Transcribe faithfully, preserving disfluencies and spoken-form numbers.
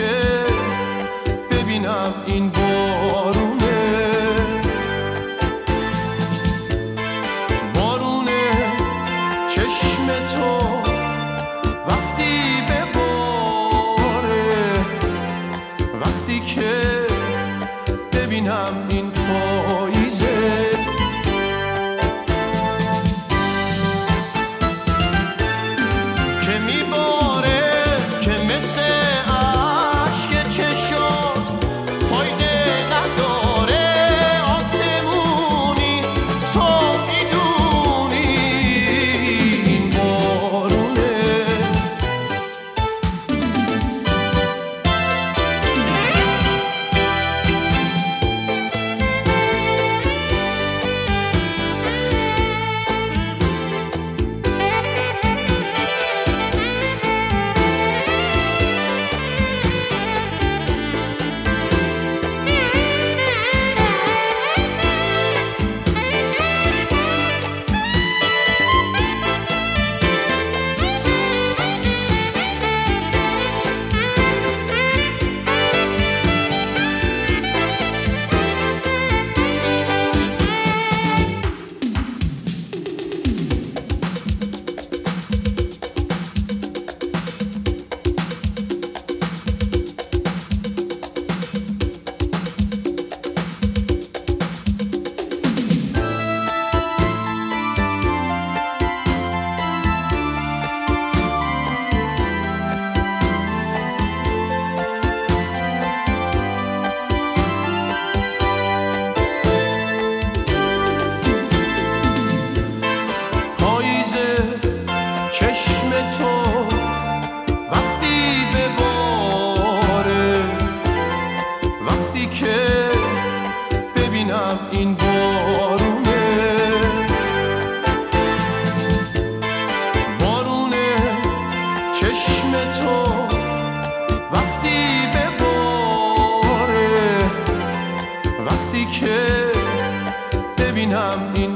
که ببینم این بارونه، بارونه چشم تو وقتی بباره، وقتی که ببینم این پاییزه، که میباره که مثل عشق چشم فایده نداره، آسمونی تو میدونی این بارونه. چشم تو وقتی بباره، وقتی که ببینم این بارونه، بارونه چشم تو وقتی بباره، وقتی که ببینم این